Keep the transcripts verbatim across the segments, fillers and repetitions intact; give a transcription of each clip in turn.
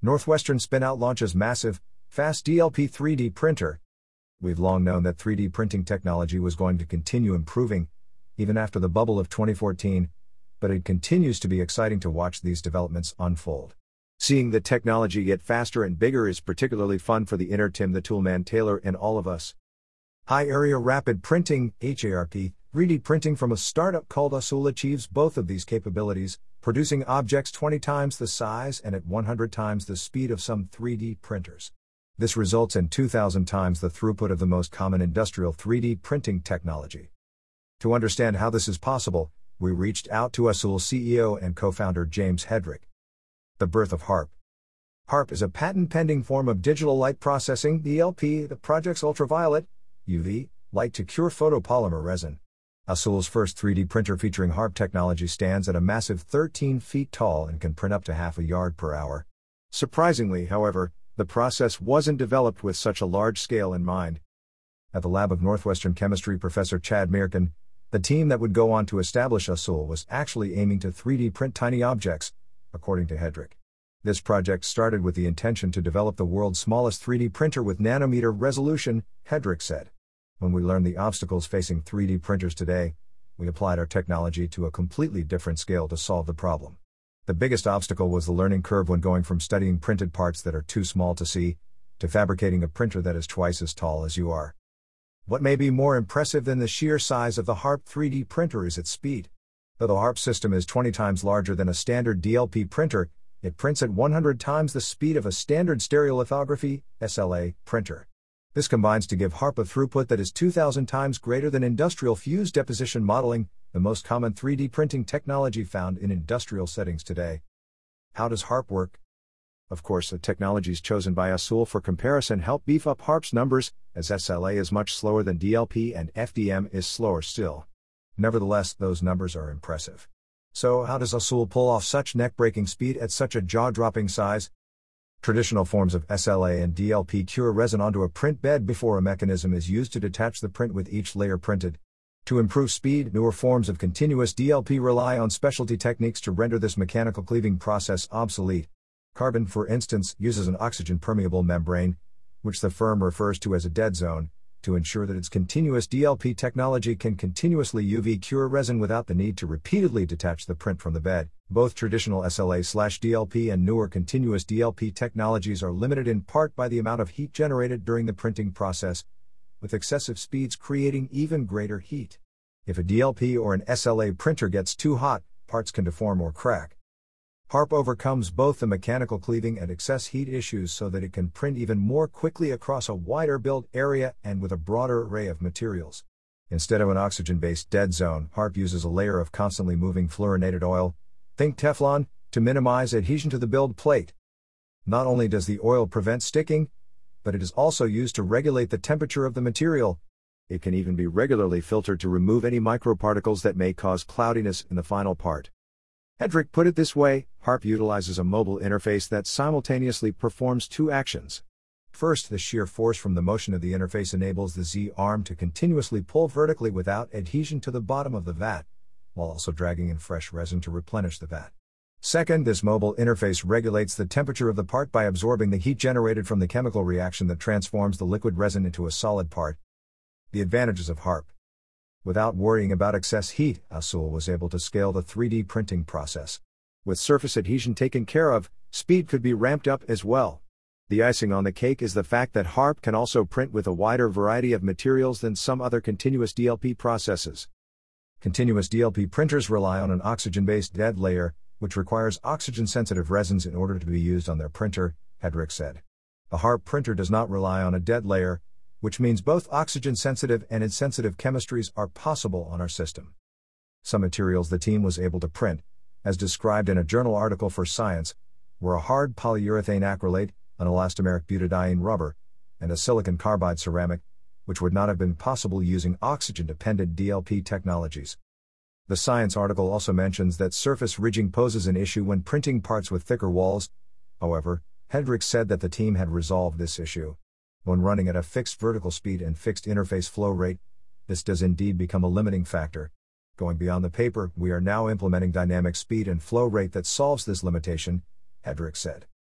Northwestern spin-out launches massive, fast D L P three D printer. We've long known that three D printing technology was going to continue improving, even after the bubble of twenty fourteen, but it continues to be exciting to watch these developments unfold. Seeing the technology get faster and bigger is particularly fun for the inner Tim the Toolman Taylor and all of us. High Area Rapid Printing, H A R P, three D printing from a startup called ASUL achieves both of these capabilities, producing objects twenty times the size and at one hundred times the speed of some three D printers. This results in two thousand times the throughput of the most common industrial three D printing technology. To understand how this is possible, we reached out to ASUL C E O and co-founder James Hedrick. The birth of HARP. HARP is a patent-pending form of digital light processing, D L P, that projects ultraviolet, U V, light to cure photopolymer resin. ASUL's first three D printer featuring HARP technology stands at a massive thirteen feet tall and can print up to half a yard per hour. Surprisingly, however, the process wasn't developed with such a large scale in mind. At the lab of Northwestern chemistry professor Chad Mirkin, the team that would go on to establish ASUL was actually aiming to three D print tiny objects, according to Hedrick. This project started with the intention to develop the world's smallest three D printer with nanometer resolution, Hedrick said. When we learned the obstacles facing three D printers today, we applied our technology to a completely different scale to solve the problem. The biggest obstacle was the learning curve when going from studying printed parts that are too small to see, to fabricating a printer that is twice as tall as you are. What may be more impressive than the sheer size of the HARP three D printer is its speed. Though the HARP system is twenty times larger than a standard D L P printer, it prints at one hundred times the speed of a standard stereolithography, S L A, printer. This combines to give HARP a throughput that is two thousand times greater than industrial fused deposition modeling, the most common three D printing technology found in industrial settings today. How does HARP work? Of course, the technologies chosen by ASUL for comparison help beef up HARP's numbers, as S L A is much slower than D L P and F D M is slower still. Nevertheless, those numbers are impressive. So how does ASUL pull off such neck-breaking speed at such a jaw-dropping size? Traditional forms of S L A and D L P cure resin onto a print bed before a mechanism is used to detach the print with each layer printed. To improve speed, newer forms of continuous D L P rely on specialty techniques to render this mechanical cleaving process obsolete. Carbon, for instance, uses an oxygen-permeable membrane, which the firm refers to as a dead zone, to ensure that its continuous D L P technology can continuously U V cure resin without the need to repeatedly detach the print from the bed. Both traditional S L A/D L P and newer continuous D L P technologies are limited in part by the amount of heat generated during the printing process, with excessive speeds creating even greater heat. If a D L P or an S L A printer gets too hot, parts can deform or crack. HARP overcomes both the mechanical cleaving and excess heat issues so that it can print even more quickly across a wider build area and with a broader array of materials. Instead of an oxygen-based dead zone, HARP uses a layer of constantly moving fluorinated oil, think Teflon, to minimize adhesion to the build plate. Not only does the oil prevent sticking, but it is also used to regulate the temperature of the material. It can even be regularly filtered to remove any microparticles that may cause cloudiness in the final part. Hedrick put it this way: HARP utilizes a mobile interface that simultaneously performs two actions. First, the shear force from the motion of the interface enables the Z-arm to continuously pull vertically without adhesion to the bottom of the vat, while also dragging in fresh resin to replenish the vat. Second, this mobile interface regulates the temperature of the part by absorbing the heat generated from the chemical reaction that transforms the liquid resin into a solid part. The advantages of HARP. Without worrying about excess heat, ASUL was able to scale the three D printing process. With surface adhesion taken care of, speed could be ramped up as well. The icing on the cake is the fact that HARP can also print with a wider variety of materials than some other continuous D L P processes. Continuous D L P printers rely on an oxygen-based dead layer, which requires oxygen-sensitive resins in order to be used on their printer, Hedrick said. The HARP printer does not rely on a dead layer, which means both oxygen-sensitive and insensitive chemistries are possible on our system. Some materials the team was able to print, as described in a journal article for Science, were a hard polyurethane acrylate, an elastomeric butadiene rubber, and a silicon carbide ceramic, which would not have been possible using oxygen-dependent D L P technologies. The Science article also mentions that surface ridging poses an issue when printing parts with thicker walls. However, Hedrick said that the team had resolved this issue. When running at a fixed vertical speed and fixed interface flow rate, this does indeed become a limiting factor. Going beyond the paper, we are now implementing dynamic speed and flow rate that solves this limitation, Hedrick said.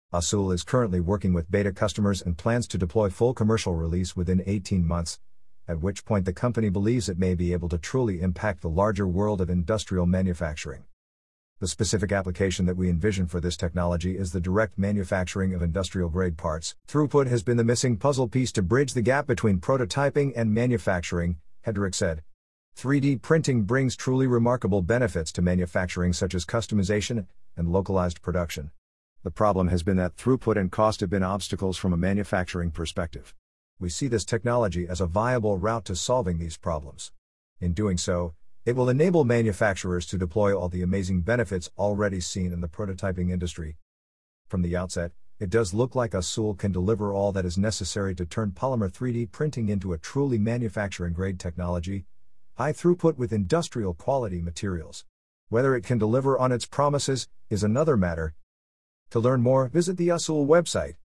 ASUL is currently working with beta customers and plans to deploy full commercial release within eighteen months, at which point the company believes it may be able to truly impact the larger world of industrial manufacturing. The specific application that we envision for this technology is the direct manufacturing of industrial-grade parts. Throughput has been the missing puzzle piece to bridge the gap between prototyping and manufacturing, Hedrick said. three D printing brings truly remarkable benefits to manufacturing, such as customization and localized production. The problem has been that throughput and cost have been obstacles from a manufacturing perspective. We see this technology as a viable route to solving these problems. In doing so, it will enable manufacturers to deploy all the amazing benefits already seen in the prototyping industry. From the outset, it does look like ASUL can deliver all that is necessary to turn polymer three D printing into a truly manufacturing-grade technology, high throughput with industrial quality materials. Whether it can deliver on its promises is another matter. To learn more, visit the ASUL website.